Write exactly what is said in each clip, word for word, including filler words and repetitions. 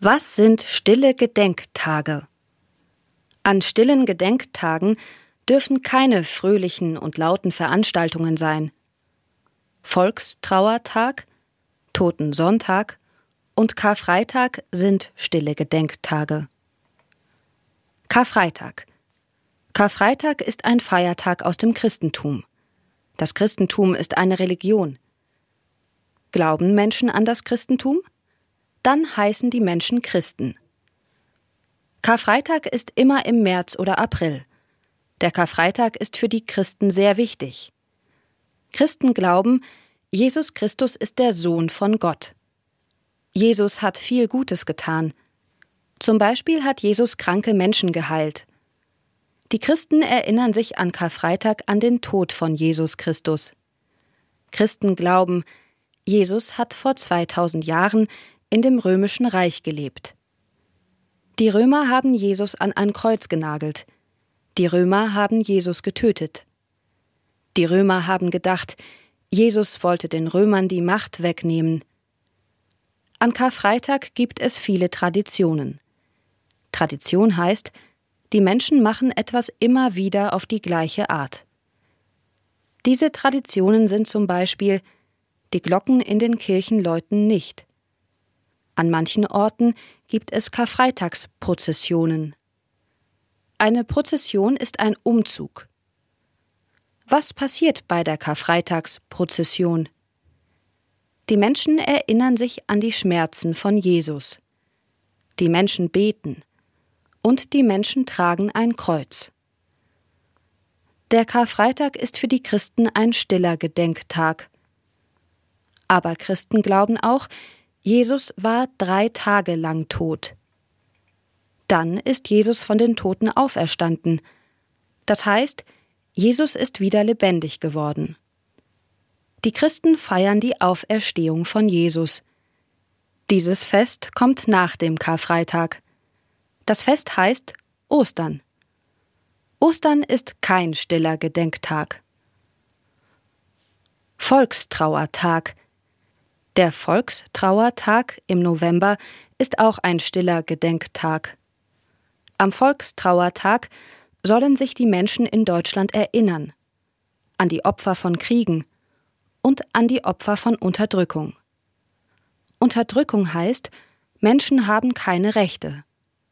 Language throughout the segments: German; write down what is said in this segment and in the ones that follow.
Was sind stille Gedenktage? An stillen Gedenktagen dürfen keine fröhlichen und lauten Veranstaltungen sein. Volkstrauertag, Totensonntag und Karfreitag sind stille Gedenktage. Karfreitag. Karfreitag ist ein Feiertag aus dem Christentum. Das Christentum ist eine Religion. Glauben Menschen an das Christentum? Dann heißen die Menschen Christen. Karfreitag ist immer im März oder April. Der Karfreitag ist für die Christen sehr wichtig. Christen glauben, Jesus Christus ist der Sohn von Gott. Jesus hat viel Gutes getan. Zum Beispiel hat Jesus kranke Menschen geheilt. Die Christen erinnern sich an Karfreitag an den Tod von Jesus Christus. Christen glauben, Jesus hat vor zweitausend Jahren in dem Römischen Reich gelebt. Die Römer haben Jesus an ein Kreuz genagelt. Die Römer haben Jesus getötet. Die Römer haben gedacht, Jesus wollte den Römern die Macht wegnehmen. An Karfreitag gibt es viele Traditionen. Tradition heißt, die Menschen machen etwas immer wieder auf die gleiche Art. Diese Traditionen sind zum Beispiel: die Glocken in den Kirchen läuten nicht. An manchen Orten gibt es Karfreitagsprozessionen. Eine Prozession ist ein Umzug. Was passiert bei der Karfreitagsprozession? Die Menschen erinnern sich an die Schmerzen von Jesus. Die Menschen beten und die Menschen tragen ein Kreuz. Der Karfreitag ist für die Christen ein stiller Gedenktag. Aber Christen glauben auch, Jesus war drei Tage lang tot. Dann ist Jesus von den Toten auferstanden. Das heißt, Jesus ist wieder lebendig geworden. Die Christen feiern die Auferstehung von Jesus. Dieses Fest kommt nach dem Karfreitag. Das Fest heißt Ostern. Ostern ist kein stiller Gedenktag. Volkstrauertag. Der Volkstrauertag im November ist auch ein stiller Gedenktag. Am Volkstrauertag sollen sich die Menschen in Deutschland erinnern an die Opfer von Kriegen und an die Opfer von Unterdrückung. Unterdrückung heißt, Menschen haben keine Rechte.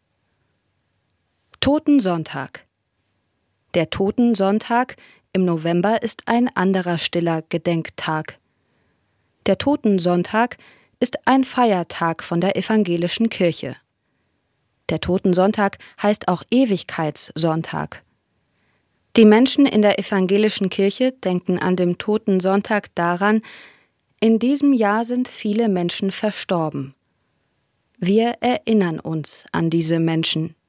Totensonntag. Der Totensonntag im November ist ein anderer stiller Gedenktag. Der Totensonntag ist ein Feiertag von der evangelischen Kirche. Der Totensonntag heißt auch Ewigkeitssonntag. Die Menschen in der evangelischen Kirche denken an dem Totensonntag daran, in diesem Jahr sind viele Menschen verstorben. Wir erinnern uns an diese Menschen.